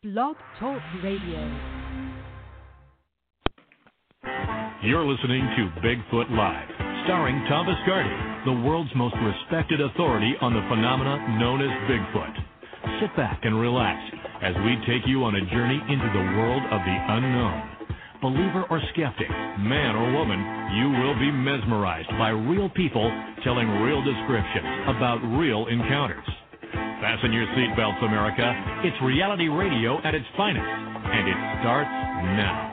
Blog Talk Radio. You're listening to Bigfoot Live, starring Tom Biscardi, the world's most respected authority on the phenomena known as Bigfoot. Sit back and relax as we take you on a journey into the world of the unknown. Believer or skeptic, man or woman, you will be mesmerized by real people telling real descriptions about real encounters. Fasten your seatbelts, America. It's reality radio at its finest, and it starts now.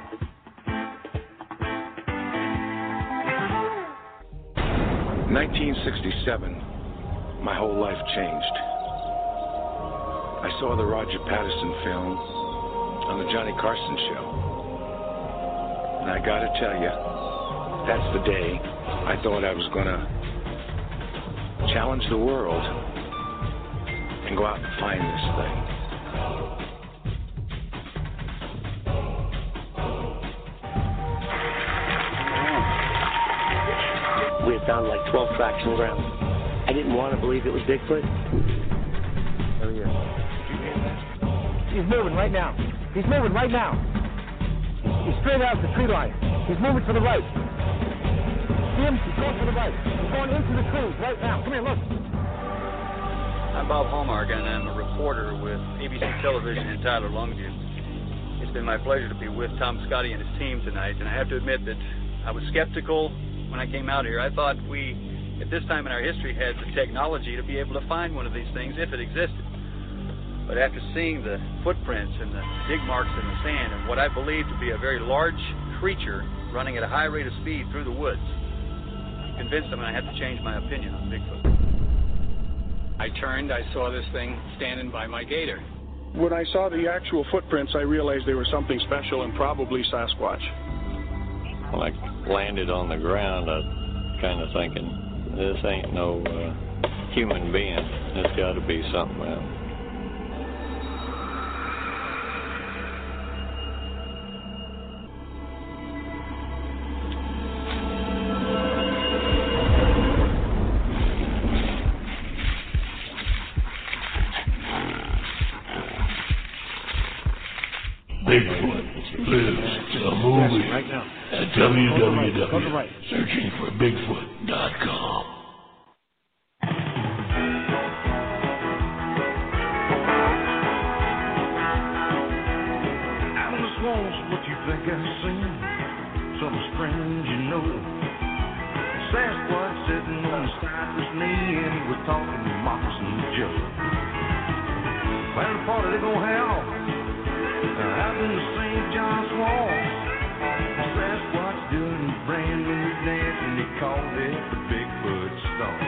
1967, my whole life changed. I saw the Roger Patterson film on the Johnny Carson show. And I gotta tell you, that's the day I thought I was gonna challenge the world and go out and find this thing. We had found like 12 tracks on the ground. I didn't want to believe it was Bigfoot. Oh, yeah. He's moving right now. He's moving right now. He's straight out the tree line. He's moving to the right. See him? He's going to the right. He's going into the trees right now. Come here, look. I'm Bob Hallmark, and I'm a reporter with ABC Television in Tyler, Longview. It's been my pleasure to be with Tom Biscardi and his team tonight, and I have to admit that I was skeptical when I came out here. I thought we, at this time in our history, had the technology to be able to find one of these things if it existed. But after seeing the footprints and the dig marks in the sand and what I believe to be a very large creature running at a high rate of speed through the woods, I'm convinced I'm going to have to change my opinion on Bigfoot. I turned, I saw this thing standing by my gator. When I saw the actual footprints, I realized they were something special and probably Sasquatch. When I landed on the ground, I was kind of thinking, this ain't no human being. It's got to be something else. Bigfoot lives a movie right now at www.searchingforbigfoot.com. Atlas wants what you think I've seen. Something strange, you know. Sasquatch sitting on the cypress knee, and he was talking to Moccasin Joe. Well, the party they gonna have out in the St. John's Wall. Sasquatch doing a brand new dance, and they called it the Bigfoot Stomp.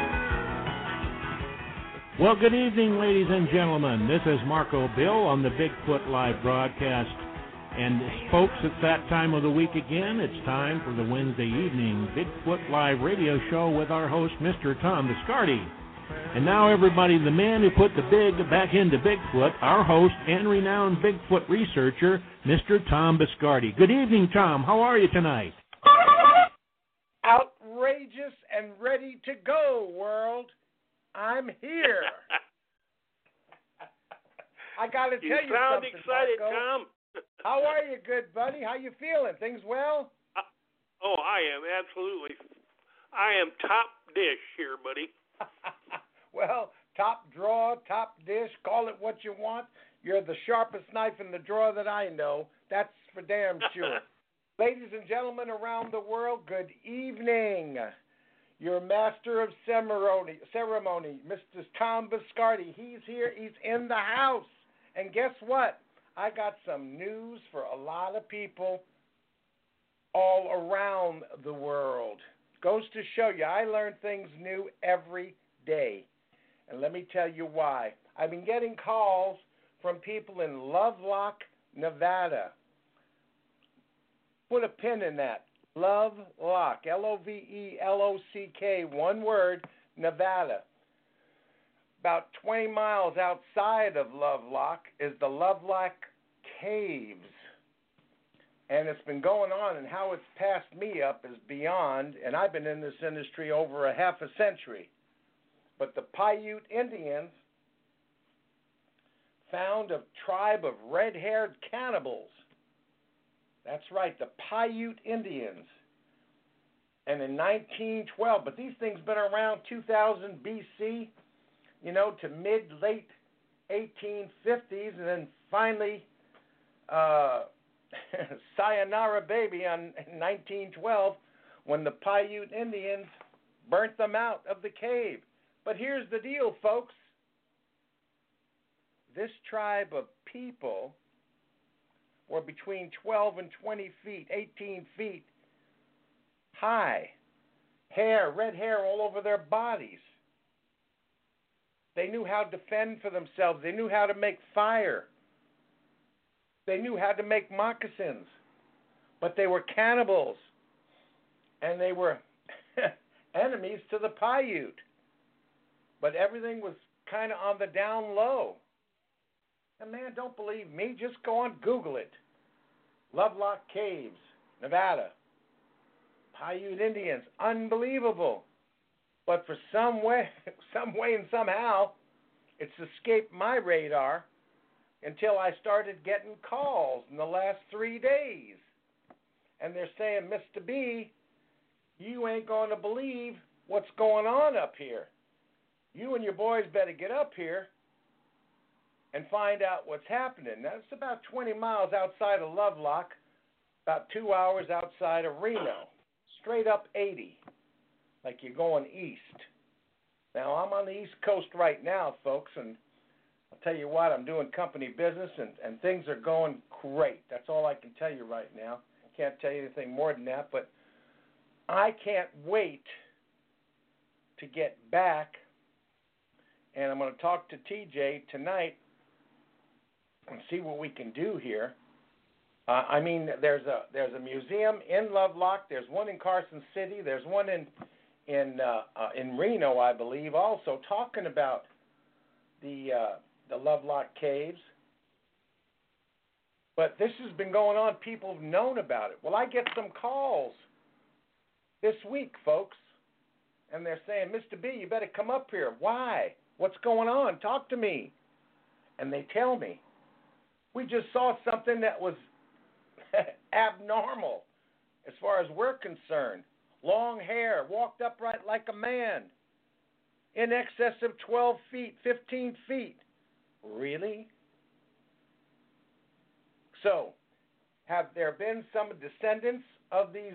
Well, good evening, ladies and gentlemen. This is Marco Bill on the Bigfoot Live broadcast. And folks, it's that time of the week again. It's time for the Wednesday evening Bigfoot Live radio show with our host, Mr. Tom Biscardi. And now, everybody, the man who put the big back into Bigfoot, our host and renowned Bigfoot researcher, Mr. Tom Biscardi. Good evening, Tom. How are you tonight? Outrageous and ready to go, world. I'm here. I got to tell you something, You sound excited, Marco. Tom. How are you, good buddy? How you feeling? Things well? I am, absolutely. I am top dish here, buddy. Well, top drawer, top dish, call it what you want. You're the sharpest knife in the drawer that I know. That's for damn sure. Ladies and gentlemen around the world, good evening. Your master of ceremony, Mr. Tom Biscardi. He's here. He's in the house. And guess what? I got some news for a lot of people all around the world. Goes to show you, I learn things new every day. And let me tell you why. I've been getting calls from people in Lovelock, Nevada. Put a pin in that. Lovelock, Lovelock, one word, Nevada. About 20 miles outside of Lovelock is the Lovelock Caves. And it's been going on, and how it's passed me up is beyond, and I've been in this industry over a half a century. But the Paiute Indians found a tribe of red-haired cannibals. That's right, the Paiute Indians. And in 1912, but these things been around 2000 BC, to mid-late 1850s, and then finally, sayonara baby in 1912, when the Paiute Indians burnt them out of the cave. But here's the deal, folks. This tribe of people were between 12 and 20 feet, 18 feet high, red hair all over their bodies. They knew how to defend for themselves. They knew how to make fire. They knew how to make moccasins. But they were cannibals. And they were enemies to the Paiute. But everything was kind of on the down low. And man, don't believe me. Just go on, Google it. Lovelock Caves, Nevada. Paiute Indians, unbelievable. But for some way and somehow, it's escaped my radar until I started getting calls in the last 3 days. And they're saying, Mr. B, you ain't going to believe what's going on up here. You and your boys better get up here and find out what's happening. Now, it's about 20 miles outside of Lovelock, about 2 hours outside of Reno. Straight up 80, like you're going east. Now, I'm on the East Coast right now, folks, and I'll tell you what, I'm doing company business, and things are going great. That's all I can tell you right now. I can't tell you anything more than that, but I can't wait to get back, and I'm going to talk to TJ tonight and see what we can do here. There's a museum in Lovelock. There's one in Carson City. There's one in Reno, I believe, also talking about the Lovelock Caves. But this has been going on. People have known about it. Well, I get some calls this week, folks, and they're saying, Mr. B, you better come up here. Why? What's going on? Talk to me. And they tell me, we just saw something that was abnormal as far as we're concerned. Long hair, walked upright like a man, in excess of 12 feet, 15 feet. Really? So, have there been some descendants of these,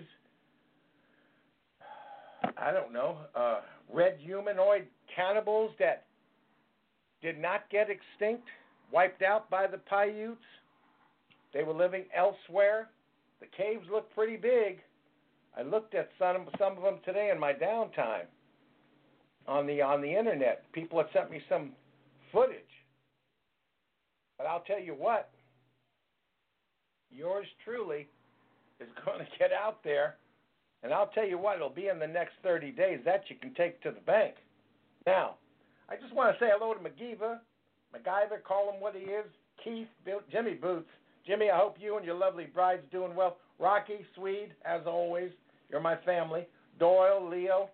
red humanoid cannibals that did not get extinct, wiped out by the Paiutes? They were living elsewhere. The caves look pretty big. I looked at some of them today in my downtime on the internet. People had sent me some footage. But I'll tell you what, yours truly is going to get out there, and I'll tell you what, it'll be in the next 30 days. That you can take to the bank. Now, I just want to say hello to MacGyver, call him what he is, Keith, Bill, Jimmy Boots. Jimmy, I hope you and your lovely bride's doing well. Rocky, Swede, as always, you're my family. Doyle, Leo.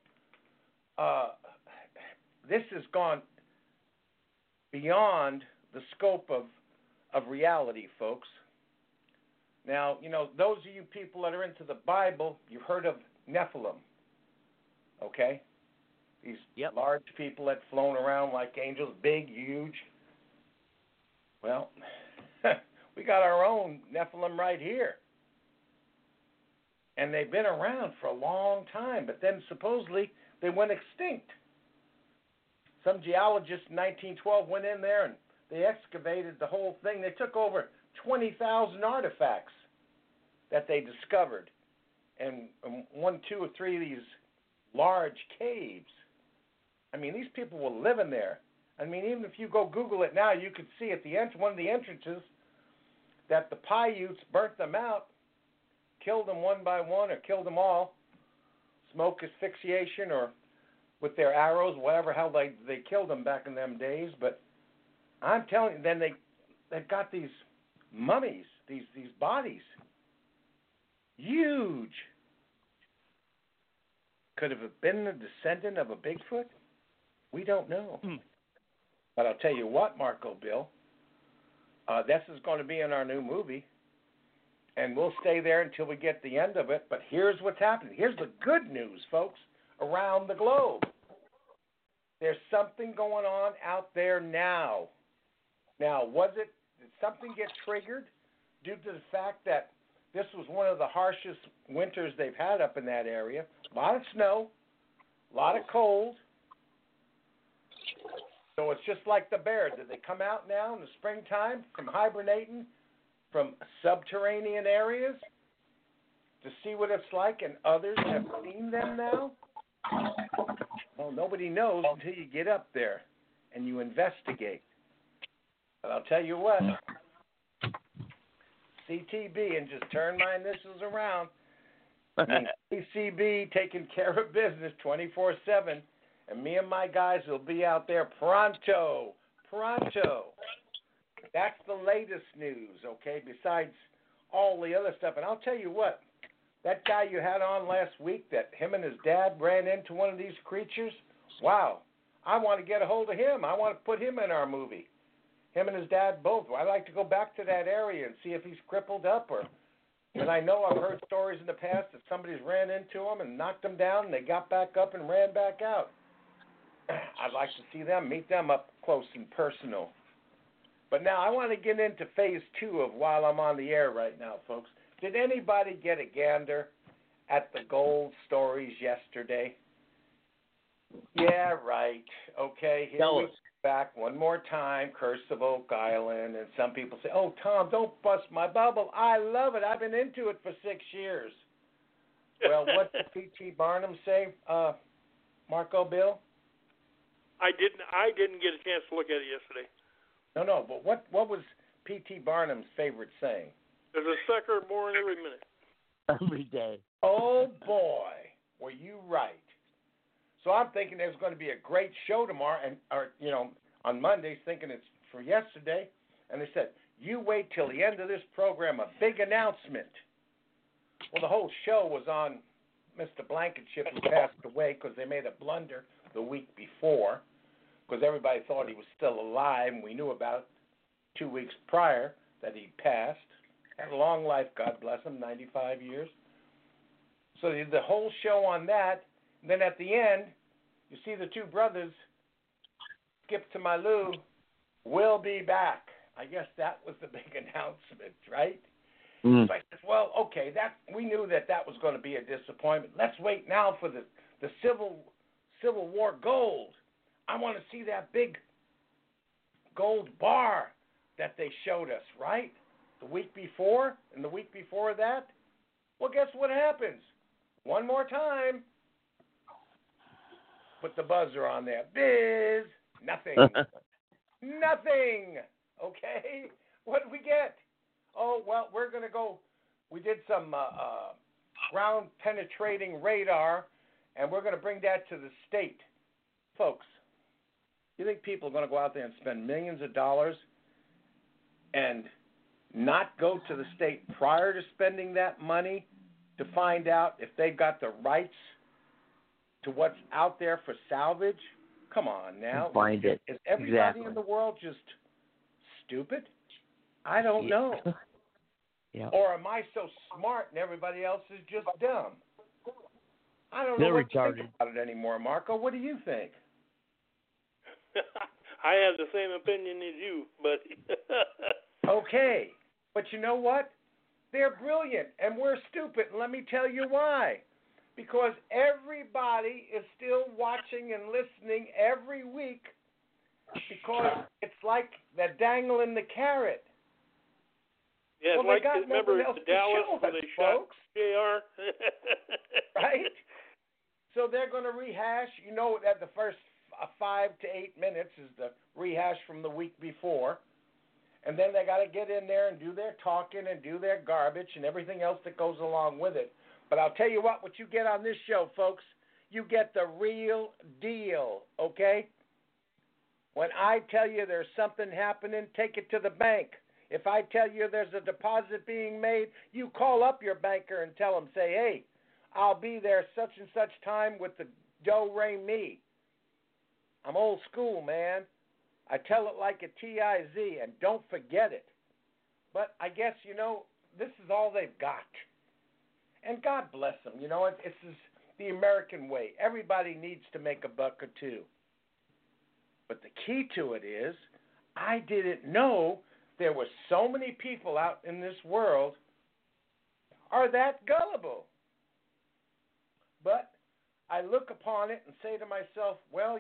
This has gone beyond the scope of reality, folks. Now, those of you people that are into the Bible, you've heard of Nephilim, okay? These large people that flown around like angels, big, huge. Well, we got our own Nephilim right here. And they've been around for a long time, but then supposedly they went extinct. Some geologists in 1912 went in there and they excavated the whole thing. They took over 20,000 artifacts that they discovered in 1, 2, or 3 of these large caves. I mean, these people were living there. I mean, even if you go Google it now, you could see at the one of the entrances that the Paiutes burnt them out, killed them one by one, or killed them all, smoke asphyxiation, or with their arrows, whatever hell they killed them back in them days. But I'm telling you, then they've got these mummies, these bodies, huge. Could have been a descendant of a Bigfoot? We don't know. But I'll tell you what, Marco Bill, This is going to be in our new movie, and we'll stay there until we get the end of it. But here's what's happening. Here's the good news, folks, around the globe. There's something going on out there now. Now, did something get triggered due to the fact that this was one of the harshest winters they've had up in that area? A lot of snow, a lot of cold. So it's just like the bear. Did they come out now in the springtime from hibernating from subterranean areas to see what it's like, and others have seen them now? Well, nobody knows until you get up there and you investigate. But I'll tell you what, CTB, and just turn my initials around, CCB taking care of business 24/7, and me and my guys will be out there pronto. That's the latest news, okay, besides all the other stuff. And I'll tell you what, that guy you had on last week, that him and his dad ran into one of these creatures, wow, I want to get a hold of him. I want to put him in our movie. Him and his dad both. I'd like to go back to that area and see if he's crippled up, and I know I've heard stories in the past that somebody's ran into him and knocked him down, and they got back up and ran back out. I'd like to see them, meet them up close and personal. But now I want to get into phase 2 of While I'm on the Air right now, folks. Did anybody get a gander at the gold stories yesterday? Yeah, right. Okay, here we go back one more time, Curse of Oak Island, and some people say, oh, Tom, don't bust my bubble. I love it. I've been into it for 6 years. Well, what did P.T. Barnum say, Marco Bill? I didn't get a chance to look at it yesterday. No, but what was P.T. Barnum's favorite saying? There's a sucker born every minute. Every day. Oh, boy, were you right. So I'm thinking there's going to be a great show tomorrow, on Mondays, thinking it's for yesterday. And they said, you wait till the end of this program, a big announcement. Well, the whole show was on Mr. Blankenship, who passed away because they made a blunder the week before, because everybody thought he was still alive, and we knew about 2 weeks prior that he passed. Had a long life, God bless him, 95 years. So they did the whole show on that. And then at the end, you see the two brothers, Skip to my Lou, will be back. I guess that was the big announcement, right? Mm. So I said, well, okay, we knew that was going to be a disappointment. Let's wait now for the Civil War gold. I want to see that big gold bar that they showed us, right? The week before and the week before that. Well, guess what happens? One more time. Put the buzzer on there. Biz. Nothing. Nothing. Okay? What did we get? Oh, well, we're going to go. We did some ground-penetrating radar, and we're going to bring that to the state. Folks, you think people are going to go out there and spend millions of dollars and not go to the state prior to spending that money to find out if they've got the rights to what's out there for salvage? Come on now. Find it. Is everybody in the world just stupid? I don't know. Yeah. Or am I so smart and everybody else is just dumb? I don't know They're what retarded. to think about it anymore, Marco. What do you think? I have the same opinion as you, but... Okay. But you know what? They're brilliant, and we're stupid. And let me tell you why. Because everybody is still watching and listening every week because it's like they're dangling the carrot. Yeah, well, like remember Dallas where they shot JR? Right? So they're going to rehash. You know that the first 5 to 8 minutes is the rehash from the week before. And then they got to get in there and do their talking and do their garbage and everything else that goes along with it. But I'll tell you what you get on this show, folks, you get the real deal, okay? When I tell you there's something happening, take it to the bank. If I tell you there's a deposit being made, you call up your banker and tell them, say, hey, I'll be there such and such time with the do-re-mi. I'm old school, man. I tell it like a TIZ, and don't forget it. But I guess, this is all they've got. And God bless them. This is the American way. Everybody needs to make a buck or two. But the key to it is, I didn't know there were so many people out in this world are that gullible. But I look upon it and say to myself, well,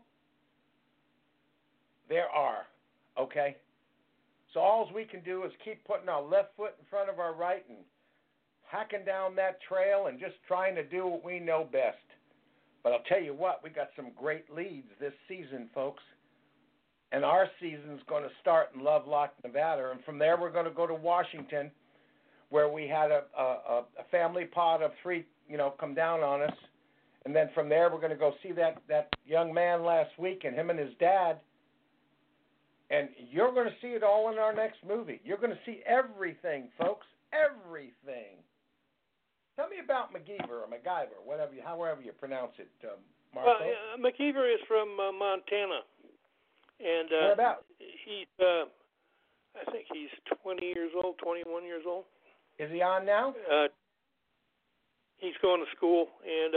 there are, okay? So all we can do is keep putting our left foot in front of our right and hacking down that trail and just trying to do what we know best. But I'll tell you what, we got some great leads this season, folks. And our season's going to start in Lovelock, Nevada. And from there, we're going to go to Washington, where we had a family pod of 3, come down on us. And then from there, we're going to go see that young man last week and him and his dad. And you're going to see it all in our next movie. You're going to see everything, folks, everything. Tell me about McGeever or MacGyver, however you pronounce it, Marco. Well, McGeever is from Montana. And whereabouts? He's, I think he's 20 years old, 21 years old. Is he on now? He's going to school, and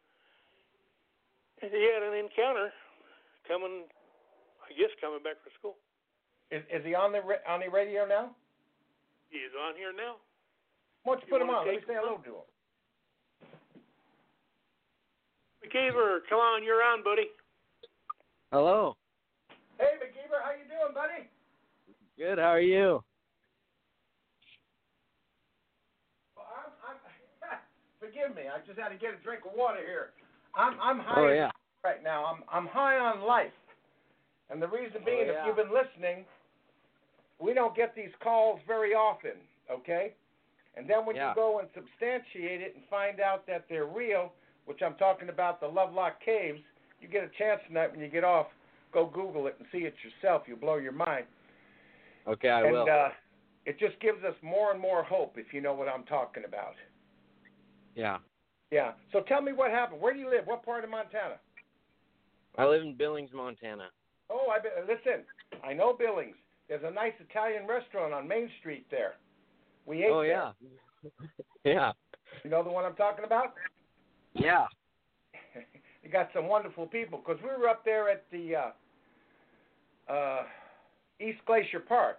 he had an encounter coming back from school. Is he on the radio now? He is on here now. Why don't you put him on? Let me say hello to him. McGeever, come on, you're on, buddy. Hello. Hey, McGeever, how you doing, buddy? Good. How are you? Well, I'm forgive me. I just had to get a drink of water here. I'm high right now. I'm high on life, and the reason being, if you've been listening, we don't get these calls very often. Okay, and then when you go and substantiate it and find out that they're real, which I'm talking about the Lovelock Caves, you get a chance tonight when you get off. Go Google it and see it yourself. You'll blow your mind. Okay, I will. And it just gives us more and more hope, if you know what I'm talking about. Yeah. Yeah. So tell me what happened. Where do you live? What part of Montana? I live in Billings, Montana. Oh, listen. I know Billings. There's a nice Italian restaurant on Main Street there. We ate there. Oh, yeah. Yeah. You know the one I'm talking about? Yeah. You got some wonderful people, because we were up there at the East Glacier Park.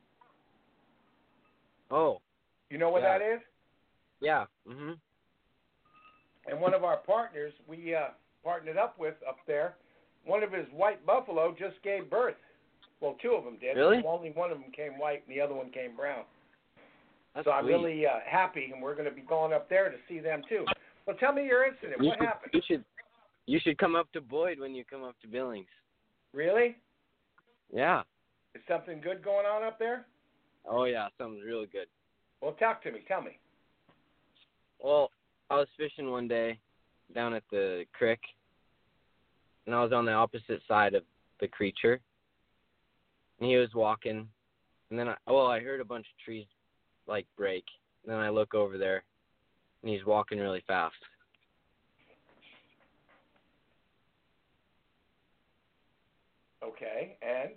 Oh. You know where that is? Yeah. Mm-hmm. And one of our partners we partnered up with up there, one of his white buffalo just gave birth. Well, 2 of them did. Really? Only one of them came white and the other one came brown. That's so I'm sweet. really happy, and we're going to be going up there to see them too. Well, tell me your incident. What happened? You should come up to Boyd when you come up to Billings. Really? Yeah. Is something good going on up there? Oh, yeah, something's really good. Well, talk to me. Tell me. Well, I was fishing one day down at the creek, and I was on the opposite side of the creature, and he was walking, and then I heard a bunch of trees, break, and then I look over there, and he's walking really fast. Okay, and?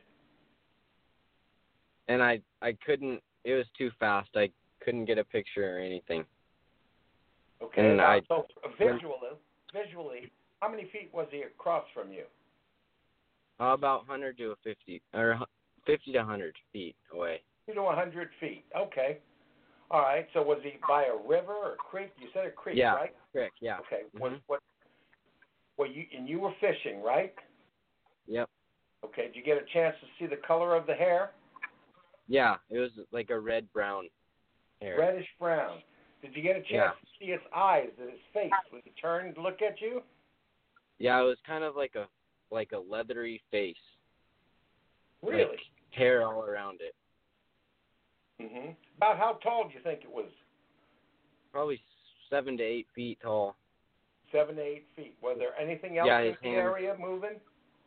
And I couldn't, it was too fast. I couldn't get a picture or anything. Okay, so visually, how many feet was he across from you? About 100 to 50, or 50 to 100 feet away. 50 to 100 feet, okay. All right, so was he by a river or a creek? You said a creek, right? Creek, yeah. Okay, Mm-hmm. You were fishing, right? Yep. Okay, did you get a chance to see the color of the hair? Yeah, it was like a red-brown hair. Reddish-brown. Did you get a chance to see his eyes and his face when he turned to look at you? Yeah, it was kind of like a leathery face. Really? Like hair all around it. Mm-hmm. About how tall do you think it was? Probably 7 to 8 feet tall. 7 to 8 feet. Was there anything else in the area moving?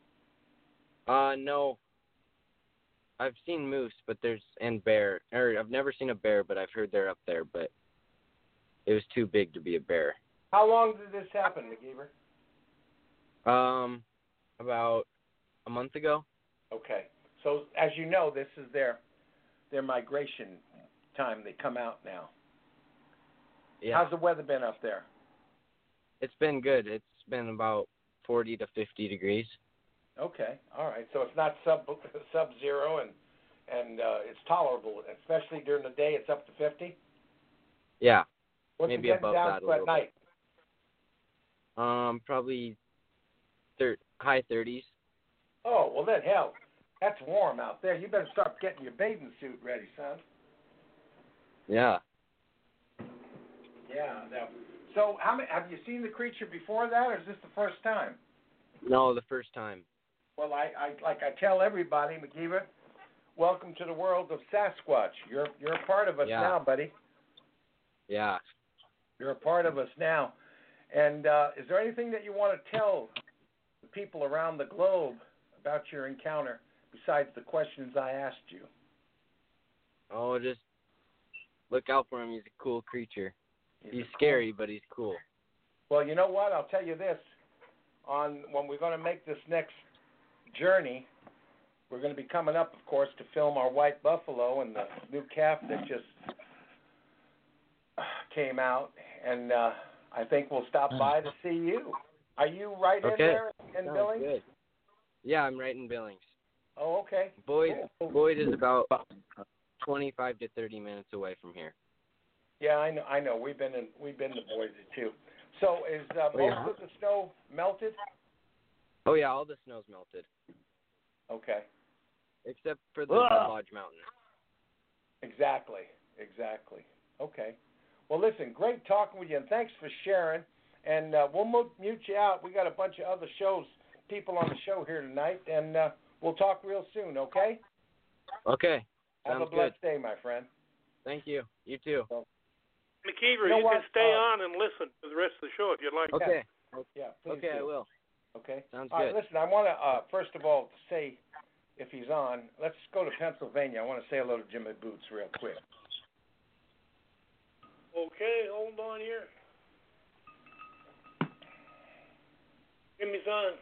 No. I've seen moose, but and bear. I've never seen a bear, but I've heard they're up there, but it was too big to be a bear. How long did this happen, McGeever? About a month ago. Okay. So, as you know, this is their their migration time. They come out now. Yeah. How's the weather been up there? It's been good. It's been about 40 to 50 degrees. Okay, all right. So it's not sub-zero, and it's tolerable, especially during the day. It's up to 50. Yeah. What's maybe it getting above down that a to little at night? Probably high 30s. Oh, well then, hell, that's warm out there. You better start getting your bathing suit ready, son. Yeah. Yeah. So, have you seen the creature before that, or is this the first time? No, the first time. Well, I tell everybody, McGeever, welcome to the world of Sasquatch. You're a part of us now, buddy. Yeah. You're a part of us now. And is there anything that you want to tell the people around the globe about your encounter besides the questions I asked you? Oh, just look out for him. He's a cool creature. He's scary, but he's cool. Well, you know what? I'll tell you this. When we're going to make this next journey, we're going to be coming up, of course, to film our white buffalo and the new calf that just came out. And I think we'll stop by to see you. Are you right in there in Billings? Good. Yeah, I'm right in Billings. Oh, okay. Boyd is about 25 to 30 minutes away from here. Yeah, I know. We've been to Boise too. So is most of the snow melted? Oh yeah, all the snow's melted. Okay. Except for the Lodge Mountain. Exactly. Okay. Well, listen, great talking with you, and thanks for sharing. And we'll mute you out. We got a bunch of other people on the show here tonight, and we'll talk real soon. Okay? Okay. Have a blessed day, my friend. Thank you. You too. McKeever, you can stay on and listen to the rest of the show if you'd like. Okay. Yeah, please okay, do. I will. Okay. Sounds all good. Right, listen, I want to, first of all, say, if he's on, let's go to Pennsylvania. I want to say hello to Jimmy Boots real quick. Okay, hold on here. Jimmy's on.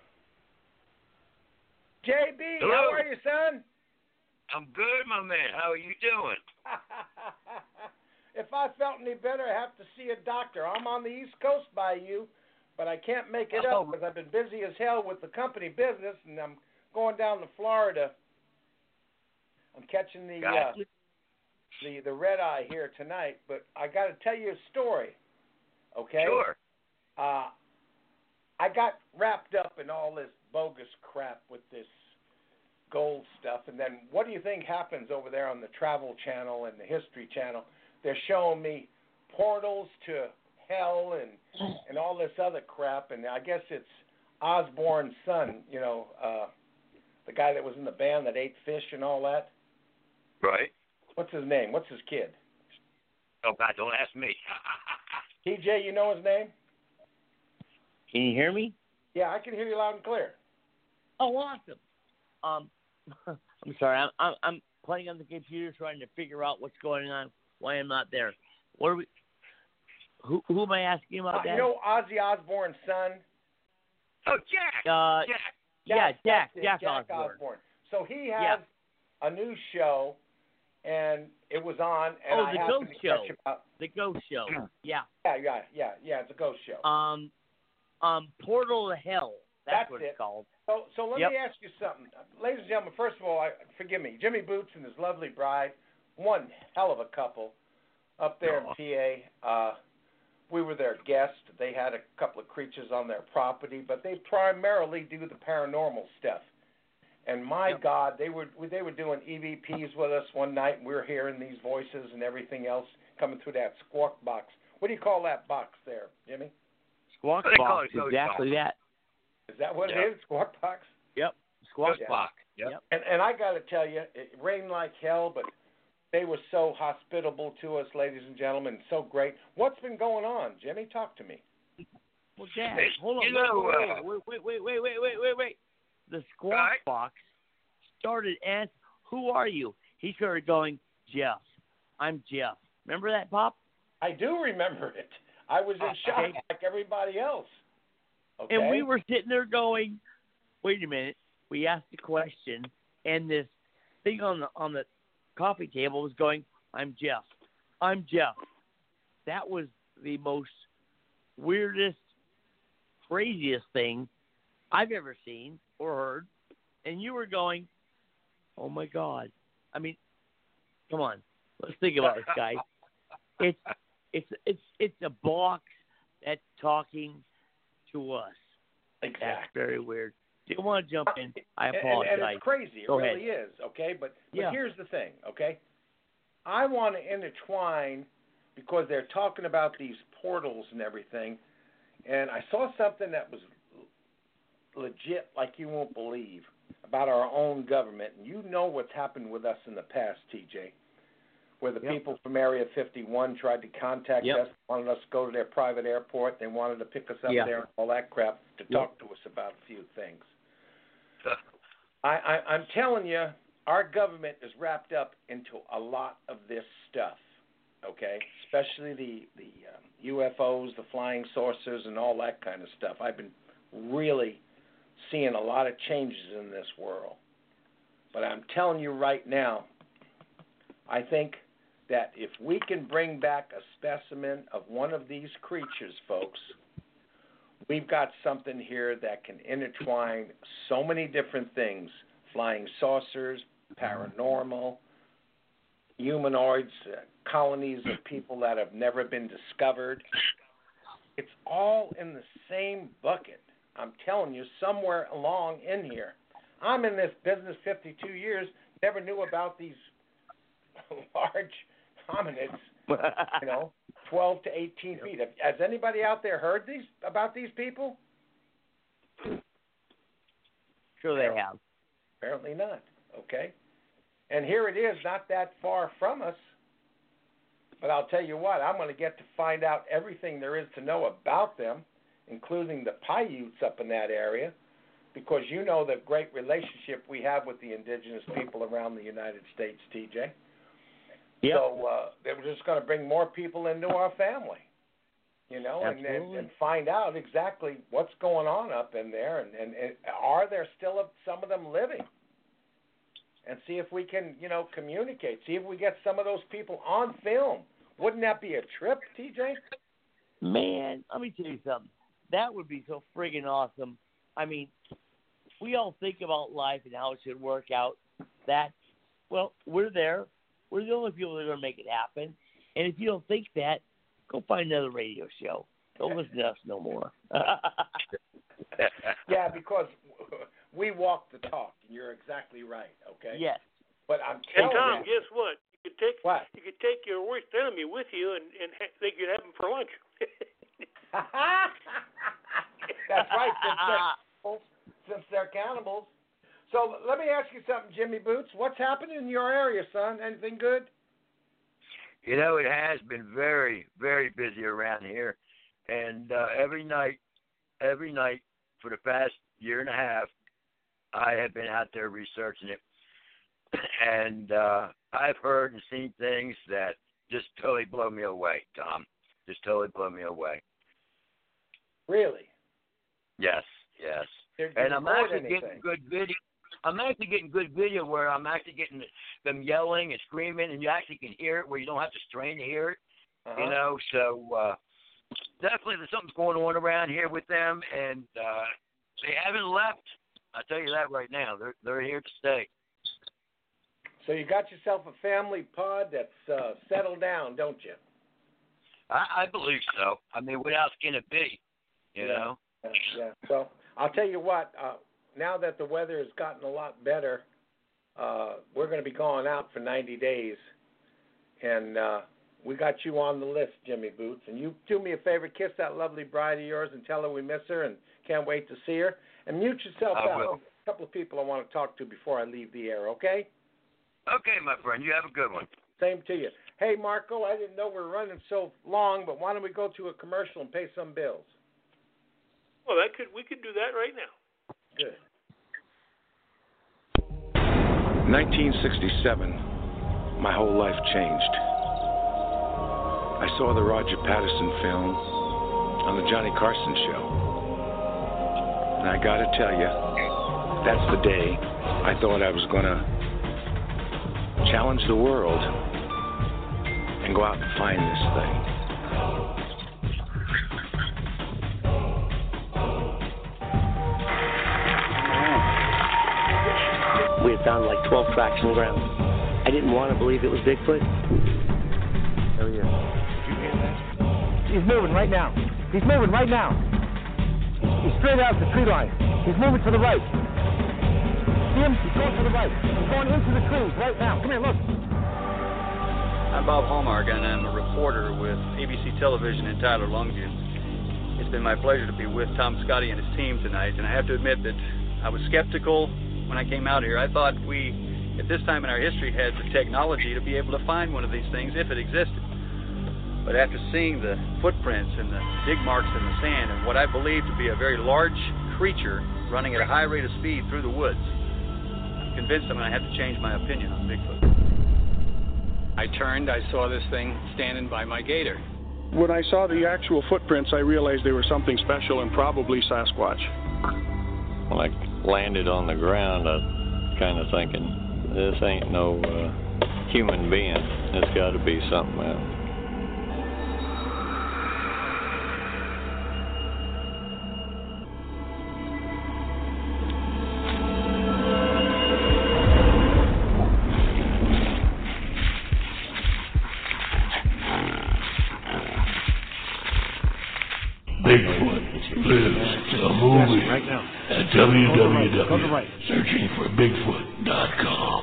JB, hello. How are you, son? I'm good, my man. How are you doing? If I felt any better, I have to see a doctor. I'm on the East Coast by you, but I can't make it up because I've been busy as hell with the company business, and I'm going down to Florida. I'm catching the red eye here tonight, but I got to tell you a story, okay? Sure. I got wrapped up in all this bogus crap with this gold stuff, and then what do you think happens over there on the Travel Channel and the History Channel? They're showing me portals to hell and all this other crap, and I guess it's Osborne's son, the guy that was in the band that ate fish and all that. Right. What's his name? What's his kid? Oh, God, don't ask me. TJ, you know his name? Can you hear me? Yeah, I can hear you loud and clear. Oh, awesome. I'm sorry. I'm playing on the computer trying to figure out what's going on, why I'm not there. What are we? Who am I asking about that? You know Ozzy Osbourne's son? Oh, Jack. Jack Osbourne. So he has a new show, and it was on. And the Ghost Show. The Ghost Show. Yeah. Yeah. It's a ghost show. Portal to Hell. That's what it. It's called. So let me ask you something. Ladies and gentlemen, first of all, forgive me, Jimmy Boots and his lovely bride, one hell of a couple up there in PA. We were their guests. They had a couple of creatures on their property, but they primarily do the paranormal stuff. And my God, they were doing EVPs with us one night, and we were hearing these voices and everything else coming through that squawk box. What do you call that box there, Jimmy? Squawk box, exactly that. Is that what it is, squawk box? Yep, squawk box. Yep. And I got to tell you, it rained like hell, but they were so hospitable to us, ladies and gentlemen, so great. What's been going on, Jimmy? Talk to me. Well, Dad, hold on. Wait. The squawk box started asking, "Who are you?" He started going, "Jeff. I'm Jeff." Remember that, Pop? I do remember it. I was in shock like everybody else. Okay. And we were sitting there going, "Wait a minute." We asked a question, and this thing on the coffee table was going, I'm Jeff. I'm Jeff. That was the most weirdest, craziest thing I've ever seen or heard. And you were going, oh, my God. I mean, come on. Let's think about this, guys. It's a box that's talking to us. Exactly. That's very weird. Do you want to jump in? I apologize. And it's crazy. It really is, okay? But here's the thing, okay? I want to intertwine because they're talking about these portals and everything, and I saw something that was legit like you won't believe about our own government. And you know what's happened with us in the past, TJ, where the people from Area 51 tried to contact us, wanted us to go to their private airport. They wanted to pick us up there and all that crap to talk to us about a few things. I'm telling you, our government is wrapped up into a lot of this stuff, okay? Especially the UFOs, the flying saucers, and all that kind of stuff. I've been really seeing a lot of changes in this world. But I'm telling you right now, I think that if we can bring back a specimen of one of these creatures, folks, we've got something here that can intertwine so many different things: flying saucers, paranormal, humanoids, colonies of people that have never been discovered. It's all in the same bucket. I'm telling you, somewhere along in here. I'm in this business 52 years, never knew about these large hominids, 12 to 18 feet. Has anybody out there heard about these people? Sure they have. Apparently not, okay? And here it is, not that far from us. But I'll tell you what, I'm going to get to find out everything there is to know about them, including the Paiutes up in that area, because you know the great relationship we have with the indigenous people around the United States, TJ. Yep. So we're just going to bring more people into our family, and find out exactly what's going on up in there, and are there still some of them living? And see if we can, communicate. See if we get some of those people on film. Wouldn't that be a trip, TJ? Man, let me tell you something. That would be so friggin' awesome. I mean, we all think about life and how it should work out. We're there. We're the only people that are going to make it happen. And if you don't think that, go find another radio show. Don't listen to us no more. Yeah, because we walk the talk. You're exactly right, okay? Yes. But I'm telling Tom, you. guess what? You could take your worst enemy with you, and they could have him for lunch. That's right, since they're cannibals. So let me ask you something, Jimmy Boots. What's happening in your area, son? Anything good? It has been very, very busy around here. And every night for the past year and a half, I have been out there researching it. And I've heard and seen things that just totally blow me away, Tom. Just totally blow me away. Really? Yes. And I'm actually getting good video. I'm actually getting good video where I'm actually getting them yelling and screaming, and you actually can hear it where you don't have to strain to hear it. Uh-huh. So definitely there's something going on around here with them, and they haven't left. I'll tell you that right now. They're here to stay. So you got yourself a family pod that's settled down, don't you? I believe so. I mean, what else can it be? You know? Yeah. Well, I'll tell you what. Now that the weather has gotten a lot better, we're going to be going out for 90 days. And we got you on the list, Jimmy Boots. And you do me a favor, kiss that lovely bride of yours and tell her we miss her and can't wait to see her. And mute yourself out. Will. A couple of people I want to talk to before I leave the air, okay? Okay, my friend. You have a good one. Same to you. Hey, Marco, I didn't know we were running so long, but why don't we go to a commercial and pay some bills? Well, we could do that right now. Good. 1967, my whole life changed. I saw the Roger Patterson film on the Johnny Carson show. And I got to tell you, that's the day I thought I was going to challenge the world and go out and find this thing. We had found like 12 tracks on the ground. I didn't want to believe it was Bigfoot. There he is. Did you hear that? He's moving right now. He's moving right now. He's straight out the tree line. He's moving to the right. See him? He's going to the right. He's going into the trees right now. Come here, look. I'm Bob Hallmark, and I'm a reporter with ABC Television in Tyler, Longview. It's been my pleasure to be with Tom Scotty and his team tonight, and I have to admit that I was skeptical when I came out here. I thought we, at this time in our history, had the technology to be able to find one of these things if it existed. But after seeing the footprints and the dig marks in the sand and what I believe to be a very large creature running at a high rate of speed through the woods, I'm convinced I'm going to have to change my opinion on Bigfoot. I turned, I saw this thing standing by my gator. When I saw the actual footprints, I realized they were something special and probably Sasquatch. When I landed on the ground, I was kind of thinking, this ain't no human being. It's got to be something else. Bigfoot lives, a movie right now. At www.searchingforbigfoot.com.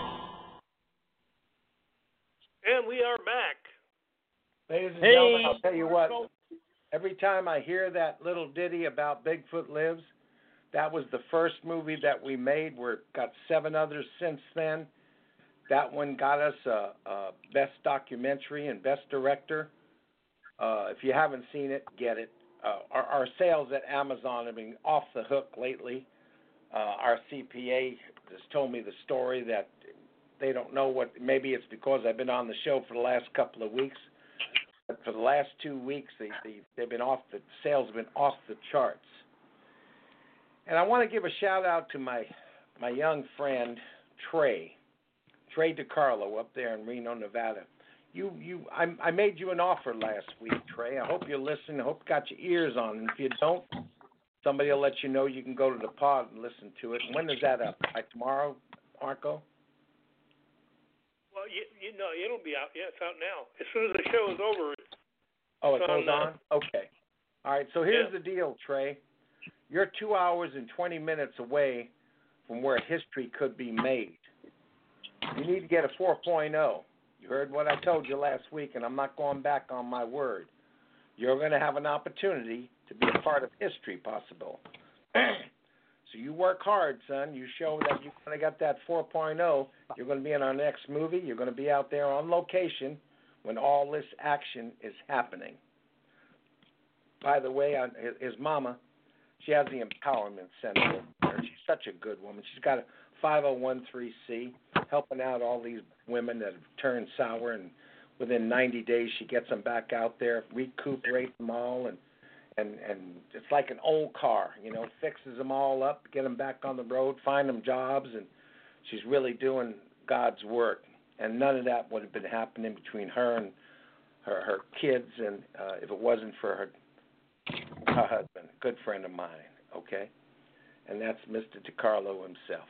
And we are back. Ladies and gentlemen, I'll tell you what. Every time I hear that little ditty about Bigfoot Lives, that was the first movie that we made. We've got 7 others since then. That one got us a Best Documentary and Best Director. If you haven't seen it, get it. Our sales at Amazon have been off the hook lately. Our CPA has told me the story that they don't know what, maybe it's because I've been on the show for the last couple of weeks, but for the last 2 weeks, they've been off, the sales have been off the charts. And I want to give a shout out to my young friend, Trey DiCarlo up there in Reno, Nevada. I made you an offer last week, Trey. I hope you listen. I hope you got your ears on. And if you don't, somebody will let you know. You can go to the pod and listen to it. And when is that up? Like tomorrow, Marco? Well, you know, it'll be out. Yeah, it's out now. As soon as the show is over. Oh, it goes on? Okay. All right, so here's the deal, Trey. You're 2 hours and 20 minutes away from where history could be made. You need to get a 4.0. You heard what I told you last week, and I'm not going back on my word. You're going to have an opportunity to be a part of history possible. So you work hard, son. You show that you kind of got that 4.0. You're going to be in our next movie. You're going to be out there on location when all this action is happening. By the way, his mama, she has the Empowerment Center. She's such a good woman. She's got a 5013C, helping out all these women that have turned sour, and within 90 days she gets them back out there, recuperate them all, and it's like an old car, you know, fixes them all up, get them back on the road, find them jobs, and she's really doing God's work. And none of that would have been happening between her and her kids, and if it wasn't for her husband, a good friend of mine, okay? And that's Mr. DiCarlo himself.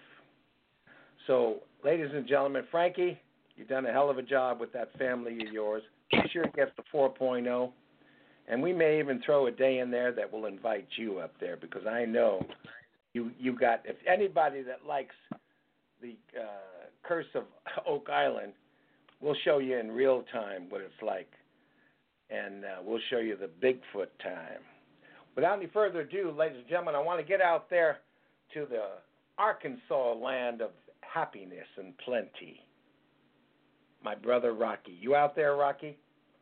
So, ladies and gentlemen, Frankie, you've done a hell of a job with that family of yours. Be sure it gets the 4.0. And we may even throw a day in there that will invite you up there, because I know you got, if anybody that likes the Curse of Oak Island, we'll show you in real time what it's like. And we'll show you the Bigfoot time. Without any further ado, ladies and gentlemen, I want to get out there to the Arkansas land of happiness and plenty. My brother Rocky. You out there, Rocky?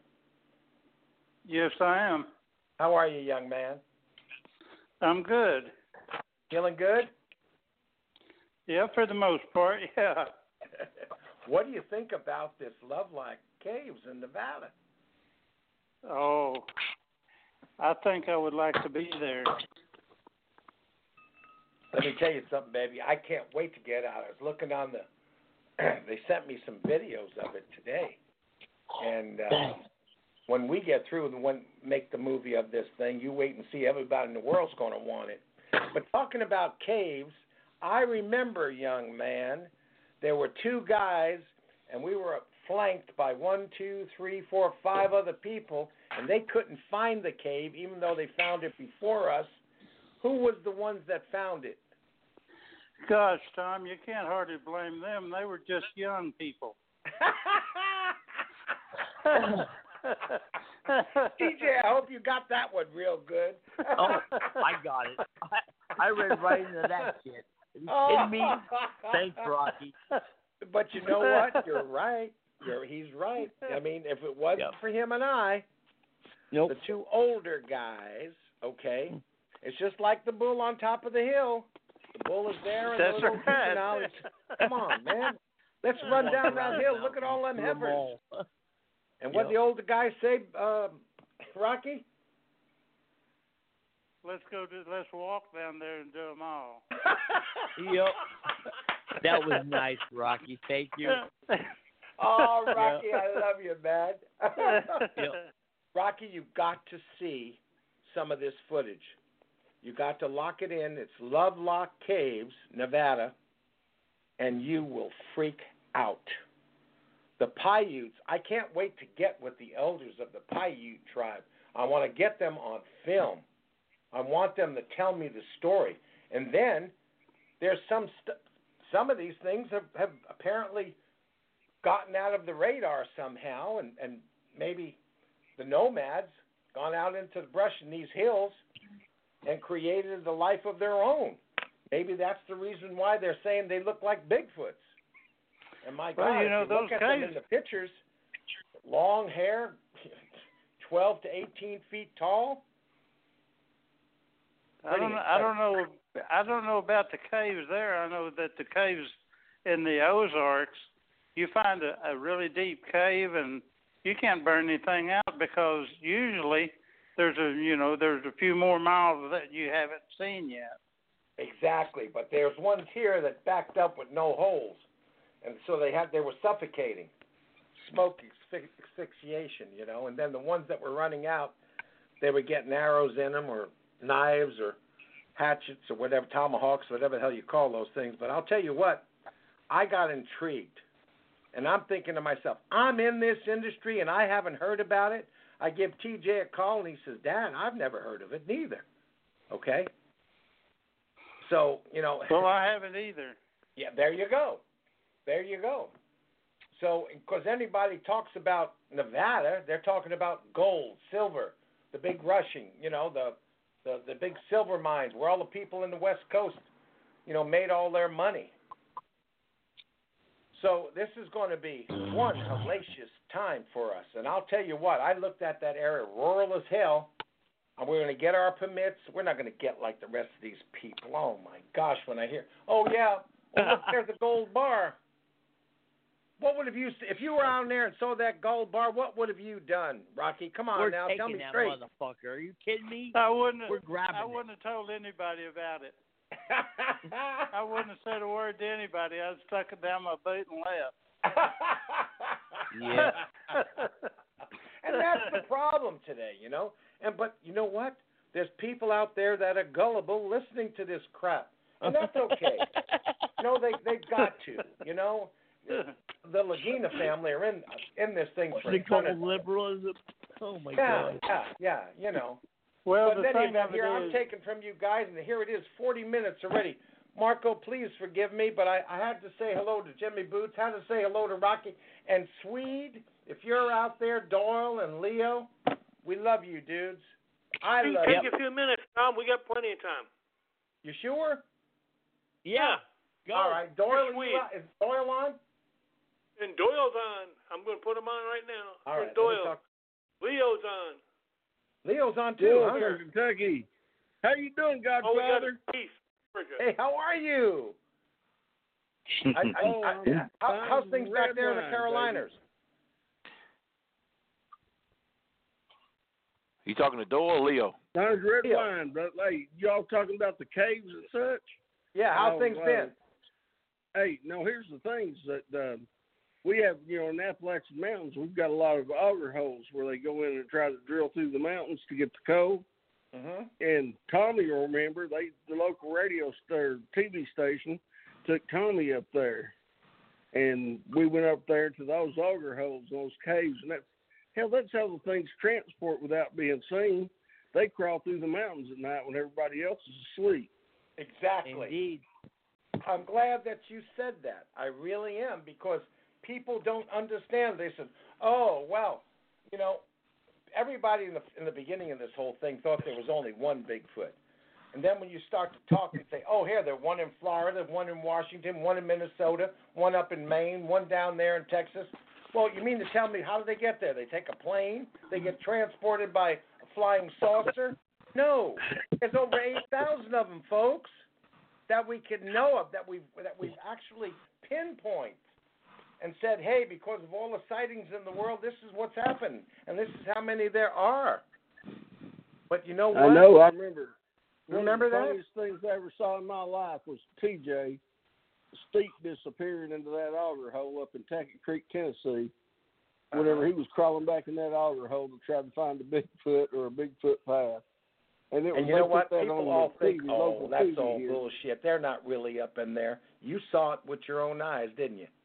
Yes, I am. How are you, young man? I'm good. Feeling good? Yeah, for the most part, yeah. What do you think about this Lovelock Caves in Nevada? Oh, I think I would like to be there. Let me tell you something, baby. I can't wait to get out. I was looking on they sent me some videos of it today. And when we get through and make the movie of this thing, you wait and see. Everybody in the world's going to want it. But talking about caves, I remember, young man, there were 2 guys, and we were flanked by 1, 2, 3, 4, 5 other people, and they couldn't find the cave, even though they found it before us. Who was the ones that found it? Gosh, Tom, you can't hardly blame them. They were just young people. TJ, I hope you got that one real good. Oh, I got it. I read right into that shit. Are you kidding me? Thanks, Rocky. But you know what? You're right. He's right. I mean, if it wasn't for him and I, the 2 older guys, okay, it's just like the bull on top of the hill. The bull is there and that's the little right. Come on, man. Let's run down that hill. Look at all them heifers. And what the older guys say, Rocky? Let's walk down there and do them all. Yep. That was nice, Rocky. Thank you. Oh, Rocky, I love you, man. Rocky, you've got to see some of this footage. You got to lock it in. It's Lovelock Caves, Nevada, and you will freak out. The Paiutes, I can't wait to get with the elders of the Paiute tribe. I want to get them on film. I want them to tell me the story. And then there's some of these things have apparently gotten out of the radar somehow, and maybe the nomads gone out into the brush in these hills and created a life of their own. Maybe that's the reason why they're saying they look like Bigfoots. And my God, if you look at them in the pictures, long hair, 12 to 18 feet tall. I don't know about the caves there. I know that the caves in the Ozarks, you find a really deep cave and you can't burn anything out because usually there's a few more miles that you haven't seen yet. Exactly, but there's ones here that backed up with no holes. And so they were suffocating, smoke asphyxiation, and then the ones that were running out, they were getting arrows in them or knives or hatchets or whatever, tomahawks, whatever the hell you call those things. But I'll tell you what, I got intrigued. And I'm thinking to myself, I'm in this industry and I haven't heard about it. I give TJ a call and he says, Dad, I've never heard of it neither. Okay? So, Well, I haven't either. Yeah, there you go. There you go. So, because anybody talks about Nevada, they're talking about gold, silver, the big rushing, the big silver mines where all the people in the West Coast, made all their money. So this is going to be one hellacious time for us. And I'll tell you what, I looked at that area, rural as hell, and we're going to get our permits. We're not going to get like the rest of these people. Oh, my gosh, when I hear, look, there's a gold bar. What would have you, if you were out there and saw that gold bar, what would have you done, Rocky? Come on now, tell me straight. We're taking that motherfucker. Are you kidding me? We're grabbing I wouldn't have told anybody about it. I wouldn't have said a word to anybody. I stuck it down my boot and left. Yeah. And that's the problem today, But you know what? There's people out there that are gullible listening to this crap. And that's okay. They've got to, The Lagina family are in this thing for they call liberalism. Oh my God. Yeah. Well, but then here I'm taking from you guys, and here it is, 40 minutes already. Marco, please forgive me, but I had to say hello to Jimmy Boots, had to say hello to Rocky and Swede. If you're out there, Doyle and Leo, we love you, dudes. I love you. Take a few minutes, Tom. We got plenty of time. You sure? Yeah. Go. All right, Doyle, is Doyle on? And Doyle's on. I'm going to put him on right now. All right, Doyle. Leo's on. Leo's on too. From Kentucky. How you doing, Godfather? Hey, how are you? How's things back there in the Carolinas? You talking to Doyle or Leo? Mine's red wine, but hey, y'all talking about the caves and such? Yeah, how's things been? Hey, no, here's the things that we have, in the Appalachian Mountains, we've got a lot of auger holes where they go in and try to drill through the mountains to get the coal. Mm-hmm. And Tommy will remember, the local radio TV station took Tommy up there. And we went up there to those auger holes, those caves, and that's how the things transport without being seen. They crawl through the mountains at night when everybody else is asleep. Exactly. Indeed. I'm glad that you said that. I really am, because people don't understand. They said, "Oh, well, everybody in the beginning of this whole thing thought there was only one Bigfoot." And then when you start to talk and say, "Oh, here, there's one in Florida, one in Washington, one in Minnesota, one up in Maine, one down there in Texas." Well, you mean to tell me, how do they get there? They take a plane? They get transported by a flying saucer? No. There's over 8,000 of them, folks, that we can know of, that we've actually pinpoint and said, hey, because of all the sightings in the world, this is what's happened, and this is how many there are. But you know what? I know. I remember. Remember that? One of the funniest things I ever saw in my life was TJ Steep disappearing into that auger hole up in Tackett Creek, Tennessee. Whenever he was crawling back in that auger hole to try to find a Bigfoot or a Bigfoot path. And you know what? People all think, oh, that's TV all here. bullshit. They're not really up in there. You saw it with your own eyes, didn't you?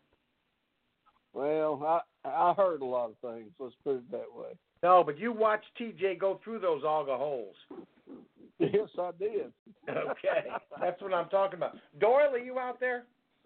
Well, I heard a lot of things. Let's put it that way. No, but you watched TJ go through those auger holes. Yes, I did. Okay, that's what I'm talking about. Doyle, are you out there?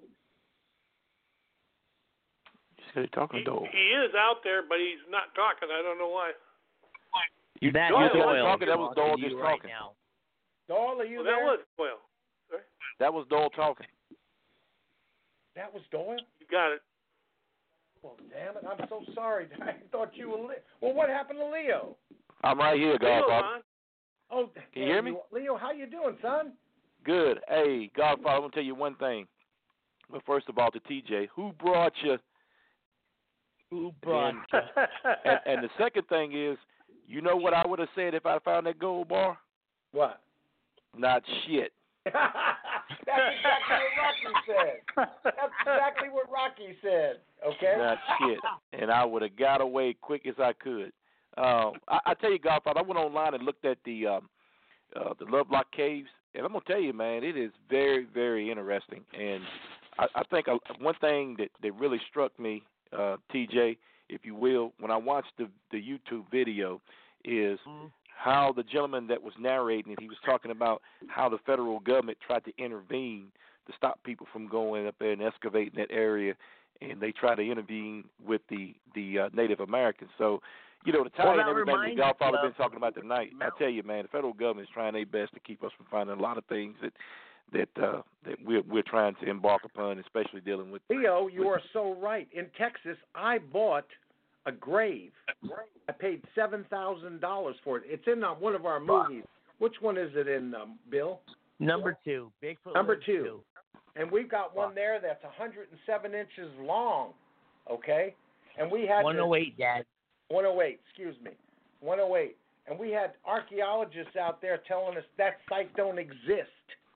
He's talking to Doyle. He is out there, but he's not talking. I don't know why. That's Doyle. talking. That was Doyle just right talking. Now. Doyle, are you That there? was Doyle. Sorry? That was Doyle talking. That was Doyle? You got it. Well, damn it, I'm so sorry. I thought you were Well, what happened to Leo? I'm right here, Godfather. Oh, can you hear me? Leo, how you doing, son? Good. Hey, Godfather, I'm going to tell you one thing. But first of all, to TJ, who brought you? And the second thing is, you know what I would have said if I found that gold bar? What? Not shit. That's exactly what Rocky said. That's exactly what Rocky said. Okay? Not shit. And I would have got away quick as I could. I tell you, Godfather, I went online and looked at the Lovelock Caves, and I'm going to tell you, man, it is very, very interesting. And I think one thing that really struck me, TJ, if you will, when I watched the YouTube video is how the gentleman that was narrating it, he was talking about how the federal government tried to intervene to stop people from going up there and excavating that area, and they tried to intervene with the Native Americans. So, the tie in everything that Godfather been talking about tonight, I tell you, man, the federal government is trying their best to keep us from finding a lot of things that we're trying to embark upon, especially dealing with. Leo, you are so right. In Texas, I bought a grave. I paid $7,000 for it. It's in one of our movies. Which one is it in, Bill? Number 2, Bigfoot. Number 2. And we've got one there that's 107 inches long. Okay, and we had 108, Dad. 108. Excuse me, 108. And we had archaeologists out there telling us that site don't exist.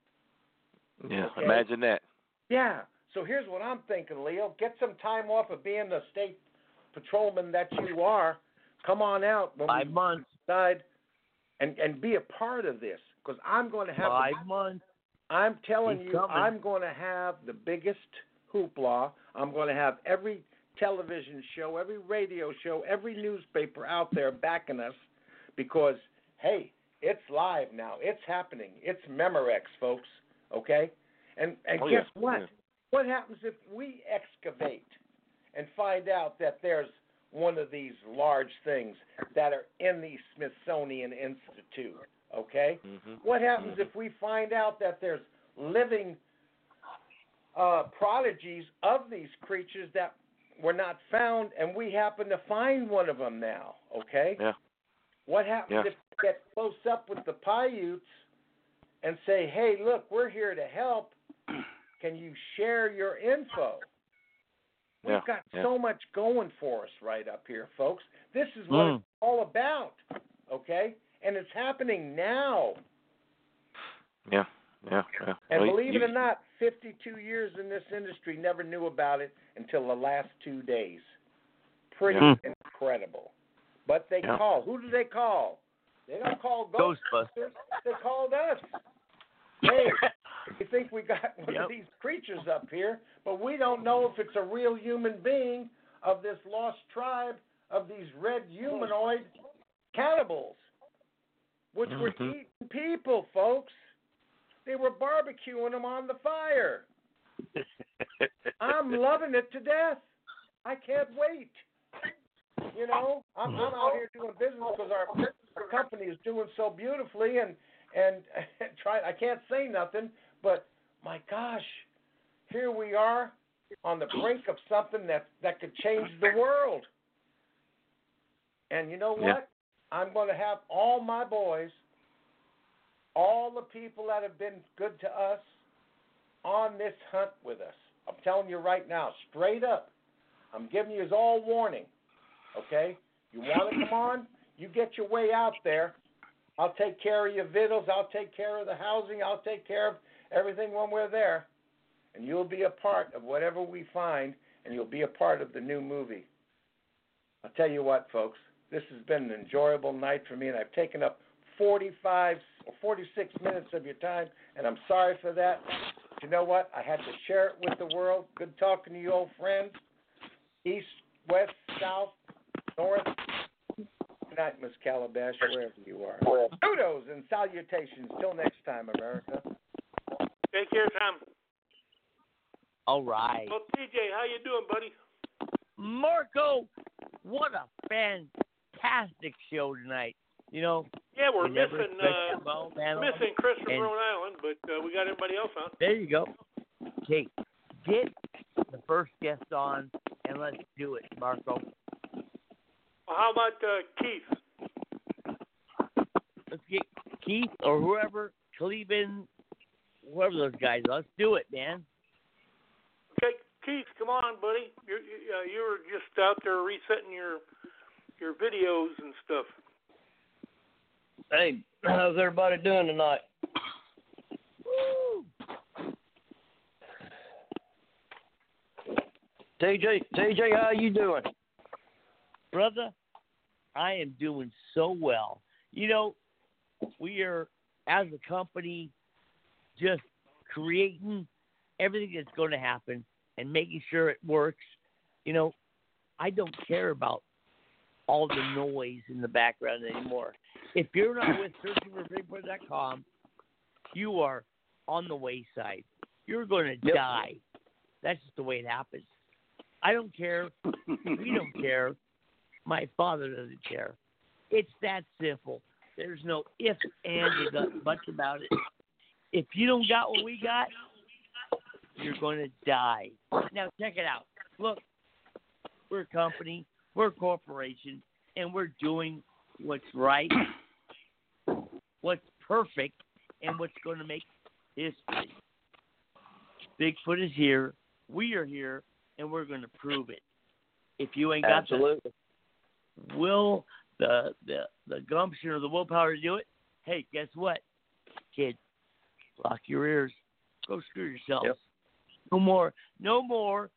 Yeah, okay? Imagine that. Yeah. So here's what I'm thinking, Leo. Get some time off of being the state patrolman that you are. Come on out when 5 months. Decide and be a part of this, because I'm going to have 5 months. I'm telling you, coming. I'm going to have the biggest hoopla. I'm going to have every television show, every radio show, every newspaper out there backing us, because, hey, it's live now. It's happening. It's Memorex, folks, okay? And guess what? Yeah. What happens if we excavate and find out that there's one of these large things that are in the Smithsonian Institute, okay? Mm-hmm. What happens if we find out that there's living prodigies of these creatures that were not found, and we happen to find one of them now, okay? Yeah. What happens if we get close up with the Paiutes and say, hey, look, we're here to help. Can you share your info? We've got so much going for us right up here, folks. This is what it's all about, okay? And it's happening now. Yeah. Yeah. And well, believe it or not, 52 years in this industry, never knew about it until the last 2 days. Pretty incredible. But they call. Who do they call? They don't call Ghostbusters. They called us. Hey, you think we got one of these creatures up here, but we don't know if it's a real human being of this lost tribe of these red humanoid cannibals, which were eating people, folks. They were barbecuing them on the fire. I'm loving it to death. I can't wait. You know, I'm out here doing business because our company is doing so beautifully, and I can't say nothing, but my gosh, here we are on the brink of something that could change the world. And you know what? I'm going to have all my boys, all the people that have been good to us, on this hunt with us. I'm telling you right now, straight up. I'm giving you all warning, okay? You want to come on? You get your way out there. I'll take care of your victuals. I'll take care of the housing. I'll take care of everything when we're there. And you'll be a part of whatever we find, and you'll be a part of the new movie. I'll tell you what, folks. This has been an enjoyable night for me, and I've taken up 45 or 46 minutes of your time, and I'm sorry for that. But you know what? I had to share it with the world. Good talking to you, old friends. East, west, south, north. Good night, Miss Calabash, wherever you are. Kudos and salutations. Till next time, America. Take care, Tom. All right. Well, TJ, how you doing, buddy? Marco, what a fantastic show tonight. You know. Yeah, we're missing Chris from and Rhode Island, but we got everybody else on. There you go. Okay, get the first guest on, and let's do it, Marco. Well, how about Keith? Let's get Keith or whoever, Cleveland, whoever those guys are. Let's do it, man. Okay, Keith, come on, buddy. You were just out there resetting your videos and stuff. Hey, how's everybody doing tonight? Woo! TJ, how you doing? Brother, I am doing so well. You know, we are, as a company, just creating everything that's going to happen and making sure it works. You know, I don't care about all the noise in the background anymore. If you're not with searchingforbigfoot.com, you are on the wayside. You're going to die. That's just the way it happens. I don't care. We don't care. My father doesn't care. It's that simple. There's no ifs, ands, or buts about it. If you don't got what we got, you're going to die. Now, check it out. Look, we're a company, we're a corporation, and we're doing what's right, what's perfect, and what's going to make history. Bigfoot is here, we are here, and we're going to prove it. If you ain't got the gumption or the willpower to do it, hey, guess what, kids? Lock your ears. Go screw yourselves. Yep. No more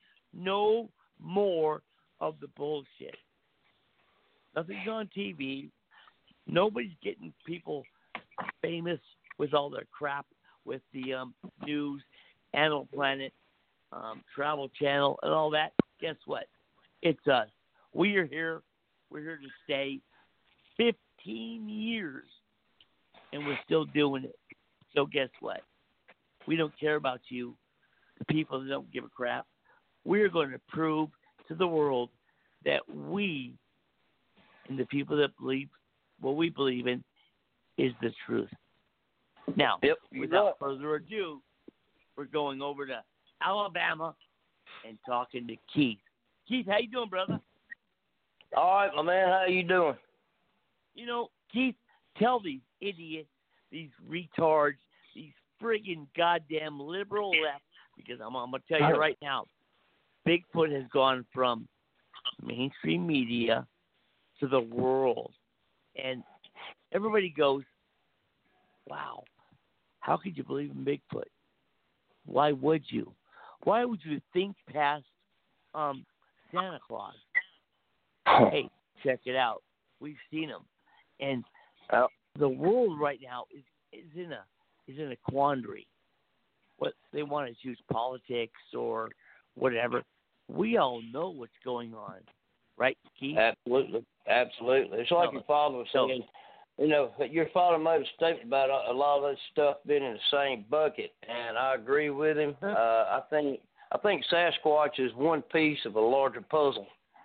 of the bullshit. Nothing's on TV. Nobody's getting people famous with all their crap with the news, Animal Planet, Travel Channel, and all that. Guess what? It's us. We are here. We're here to stay 15 years, and we're still doing it. So guess what? We don't care about you, the people that don't give a crap. We're going to prove to the world that we and the people that believe what we believe in is the truth. Now, without further ado, we're going over to Alabama and talking to Keith. Keith, how you doing, brother? All right, my man. How you doing? You know, Keith, tell these idiots, these retards, these friggin' goddamn liberal left, because I'm going to tell you right now, Bigfoot has gone from mainstream media to the world. And everybody goes, wow, How could you believe in Bigfoot? Why would you? Why would you think past Santa Claus? Hey, check it out. We've seen him, and the world right now is in a quandary. What they want to choose politics or whatever. We all know what's going on, right, Keith? Absolutely. It's like your father was saying. Your father made a statement about a lot of that stuff being in the same bucket, and I agree with him. I think Sasquatch is one piece of a larger puzzle.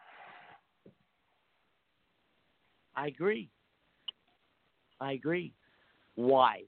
I agree. Why?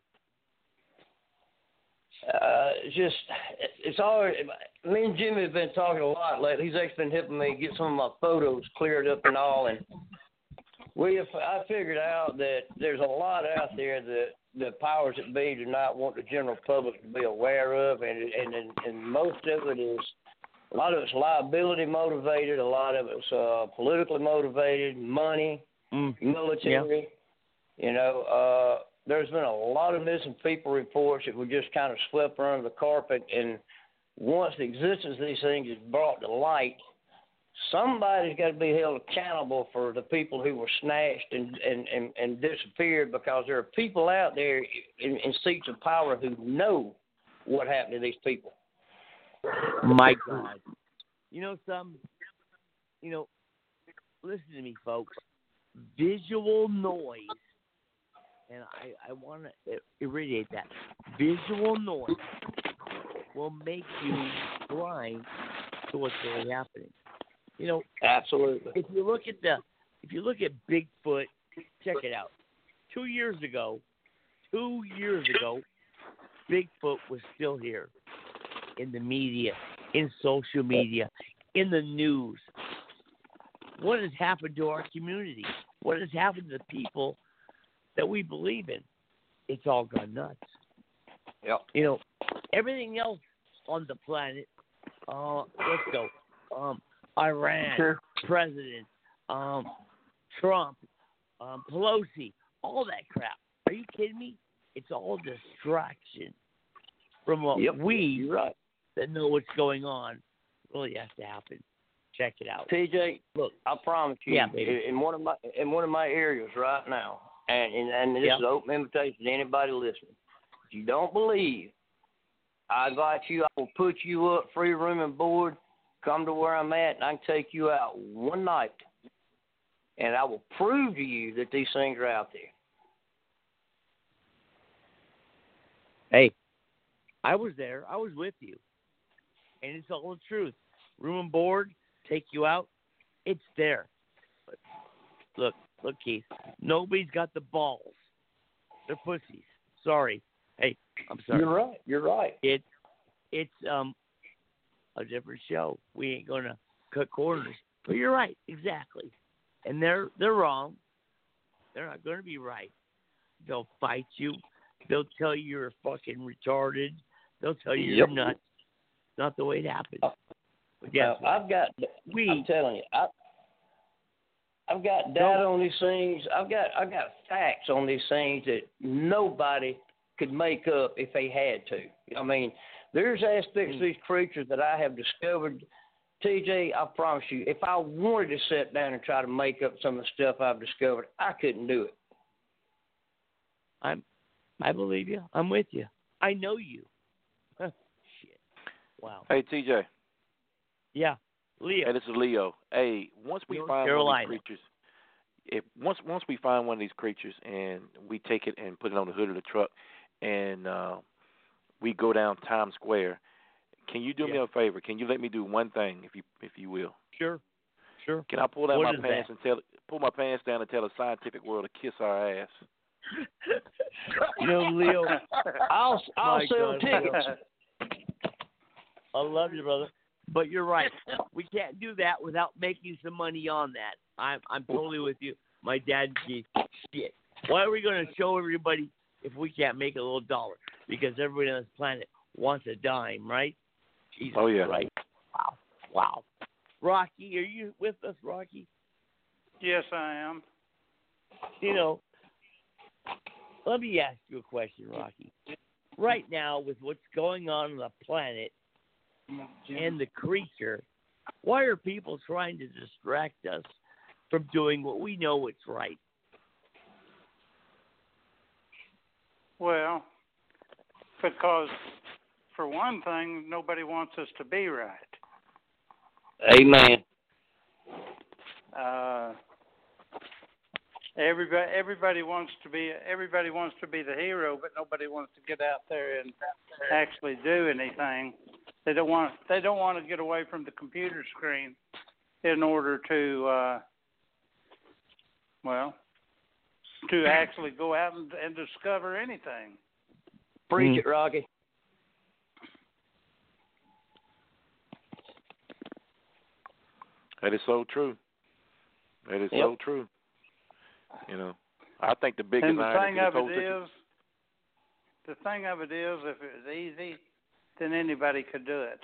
It's always, me and Jimmy have been talking a lot lately. He's actually been helping me get some of my photos cleared up and all, and I figured out that there's a lot out there that the powers that be do not want the general public to be aware of, and most of it is, a lot of it's liability motivated, a lot of it's politically motivated, money, military. Yeah. There's been a lot of missing people reports that were just kind of swept under the carpet, and once the existence of these things is brought to light, somebody's got to be held accountable for the people who were snatched and disappeared, because there are people out there in seats of power who know what happened to these people. My God. Listen to me, folks. Visual noise, and I want to irradiate that. Visual noise will make you blind to what's really happening. Absolutely. If you look at Bigfoot, check it out. 2 years ago, Bigfoot was still here in the media, in social media, in the news. What has happened to our community? What has happened to the people that we believe in? It's all gone nuts. Yep. Everything else on the planet, let's go. Iran, sure. President, Trump, Pelosi, all that crap. Are you kidding me? It's all distraction from what we that know what's going on really has to happen. Check it out. TJ, look, I promise you, in one of my areas right now, and this is an open invitation to anybody listening. If you don't believe, I invite you. I will put you up, free room and board. Come to where I'm at, and I can take you out one night, and I will prove to you that these things are out there. Hey, I was there. I was with you, and it's all the truth. Room and board, take you out. It's there. But look, Keith. Nobody's got the balls. They're pussies. Sorry. Hey, I'm sorry. You're right. It's a different show. We ain't gonna cut corners. But you're right, exactly. And they're wrong. They're not gonna be right. They'll fight you. They'll tell you you're fucking retarded. They'll tell you you're nuts. Not the way it happens. But I'm telling you, I've got data on these things. I've got facts on these things that nobody could make up if they had to. I mean, there's aspects of these creatures that I have discovered. TJ, I promise you, if I wanted to sit down and try to make up some of the stuff I've discovered, I couldn't do it. I believe you. I'm with you. I know you. Shit. Wow. Hey, TJ. Yeah, Leo. Hey, this is Leo. Hey, once we find one of these creatures, once we find one of these creatures and we take it and put it on the hood of the truck, and we go down Times Square, can you do me a favor? Can you let me do one thing, if you will? Sure. Can I pull down my pants and pull my pants down and tell the scientific world to kiss our ass? Leo, I'll sell tickets. I love you, brother. But you're right. We can't do that without making some money on that. I'm totally with you. My dad, shit. Why are we going to show everybody if we can't make a little dollar? Because everybody on this planet wants a dime, right? Jesus Christ. Wow. Rocky, are you with us, Rocky? Yes, I am. Let me ask you a question, Rocky. right now with what's going on the planet and the creature, why are people trying to distract us from doing what we know is right? Well, because for one thing, nobody wants us to be right. Amen. Everybody wants to be the hero, but nobody wants to get out there and actually do anything. They don't want to get away from the computer screen in order to to actually go out and discover anything. Preach it, Rocky. That is so true. That is so true. You know, I think the biggest and the irony thing of it is, if it was easy, then anybody could do it.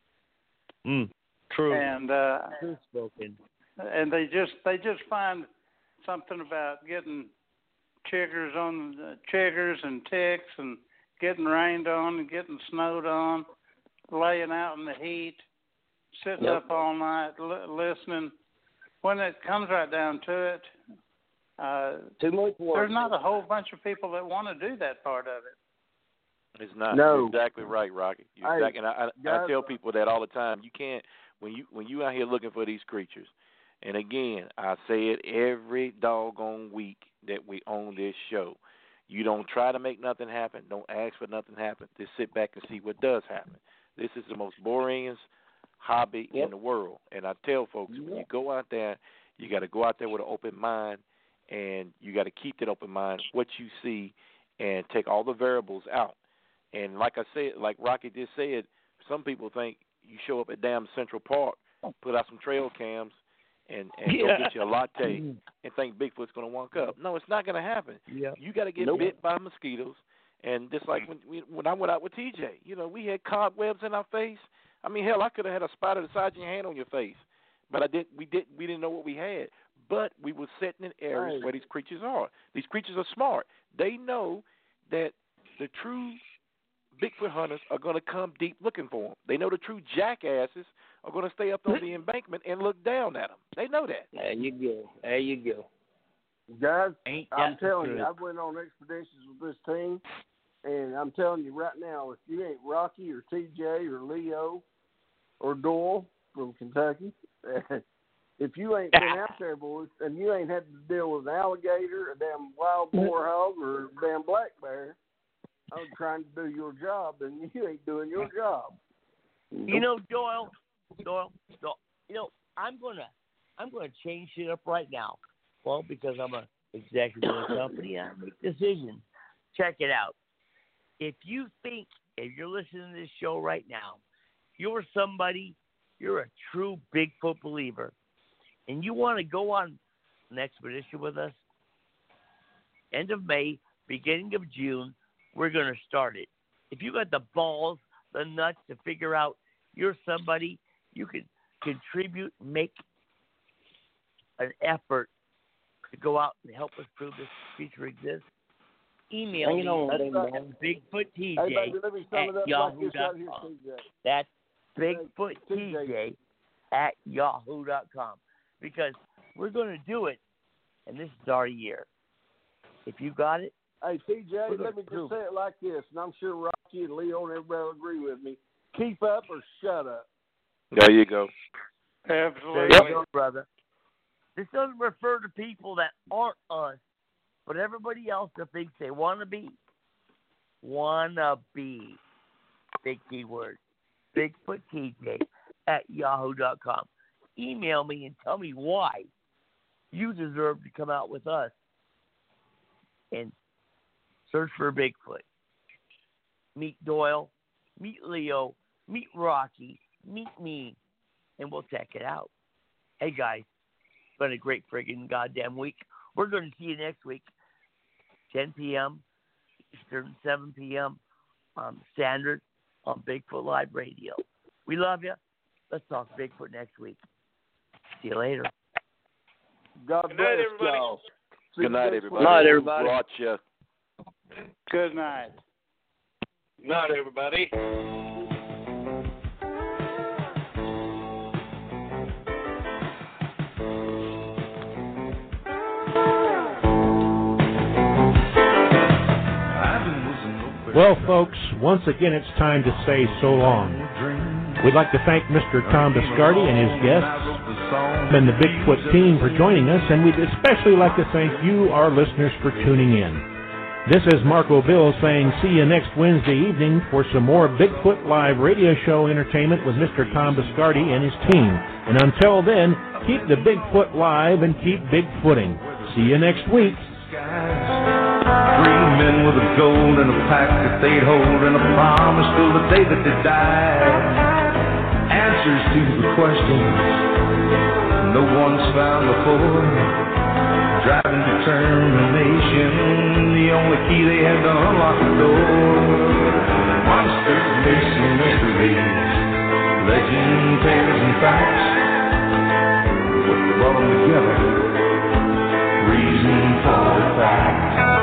True. And true spoken. And they just find something about getting chiggers and ticks and getting rained on and getting snowed on, laying out in the heat, sitting up all night listening. When it comes right down to it, too much work. There's not a whole bunch of people that want to do that part of it. It's not. No. You're exactly right, Rocky. Exactly. And I tell people that all the time. You can't when you out here looking for these creatures. And again, I say it every doggone week that we own this show. You don't try to make nothing happen. Don't ask for nothing to happen. Just sit back and see what does happen. This is the most boringest hobby in the world. And I tell folks, when you go out there, you got to go out there with an open mind, and you got to keep that open mind, what you see, and take all the variables out. And like I said, like Rocky just said, some people think you show up at damn Central Park, put out some trail cams, and go get you a latte and think Bigfoot's going to walk up. No, it's not going to happen. You got to get bit by mosquitoes. And just like when I went out with TJ, you know, we had cobwebs in our face. I mean, hell, I could have had a spider the size of your hand on your face, but we didn't know what we had. But we were sitting in areas where these creatures are. These creatures are smart. They know that the true Bigfoot hunters are going to come deep looking for them. They know the true jackasses are going to stay up on the embankment and look down at them. They know that. There you go. Guys, I'm telling you, I went on expeditions with this team, and I'm telling you right now, if you ain't Rocky or TJ or Leo or Doyle from Kentucky, if you ain't been out there, boys, and you ain't had to deal with an alligator, a damn wild boar hog, or a damn black bear, I'm trying to do your job, and you ain't doing your job. You know, Doyle, you know, I'm gonna change it up right now. Well, because I'm a executive of the company, I make decisions. Check it out. If you're listening to this show right now, you're a true Bigfoot believer, and you want to go on an expedition with us, end of May, beginning of June, we're going to start it. If you got the balls, the nuts to figure out you're somebody, you can contribute, make an effort to go out and help us prove this creature exists, email me at BigfootTJ@yahoo.com. That's BigfootTJ @yahoo.com. Because we're going to do it, and this is our year. If you got it, hey, TJ, let me just say it like this, and I'm sure Rocky and Leo and everybody will agree with me. Keep up or shut up. There you go. Absolutely. There you go, brother. This doesn't refer to people that aren't us, but everybody else that thinks they want to be. Wanna be. Big keyword. BigfootTJ @yahoo.com. Email me and tell me why you deserve to come out with us and search for Bigfoot. Meet Doyle, meet Leo, meet Rocky, meet me, and we'll check it out. Hey, guys, it's been a great friggin' goddamn week. We're going to see you next week, 10 p.m. Eastern, 7 p.m. Standard on Bigfoot Live Radio. We love you. Let's talk Bigfoot next week. See you later. God bless y'all. Good night, everybody. Good night, everybody. Watch ya. Good night. Night, everybody. Well, folks, once again, it's time to say so long. We'd like to thank Mr. Tom Biscardi and his guests and the Bigfoot team for joining us, and we'd especially like to thank you, our listeners, for tuning in. This is Marco Bill saying see you next Wednesday evening for some more Bigfoot Live radio show entertainment with Mr. Tom Biscardi and his team. And until then, keep the Bigfoot live and keep Bigfooting. See you next week. 3 men with a gold and a pack that they'd hold and a promise till the day that they died. Answers to the questions no one's found before. Driving determination, the only key they had to unlock the door. Monsters, myths, and mysteries, legend, tales, and facts. What brought them together? Reason for the fact.